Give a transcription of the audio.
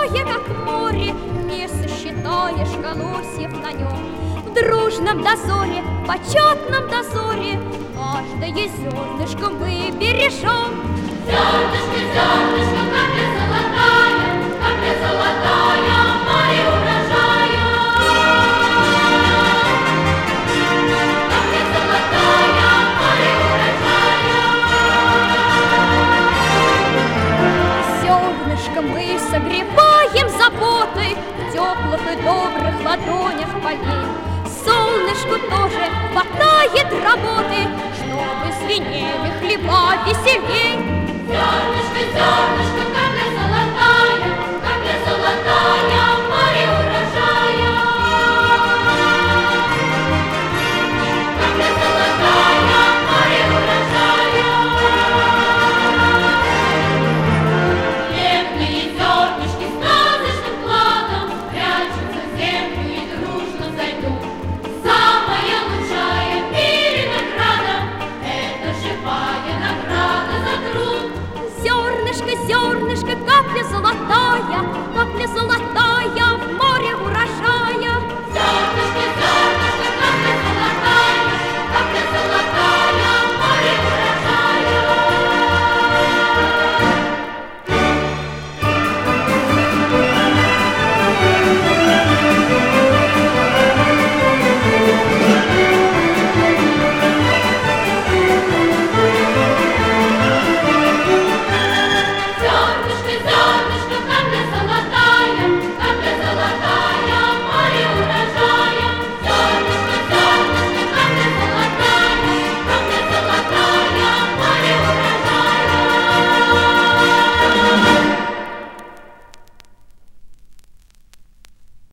большое, как море, не сосчитаешь колосьев на нем. В дружном дозоре, почетном дозоре каждое зернышко мы бережем. Зернышко, зернышко, капля золотая, море урожая. Капля золотая, море урожая. Зернышко мы согреваем заботой в теплых и добрых ладонях полей. Солнышку тоже хватает работы, чтобы звенели хлеба веселей. Зернышко, зернышко,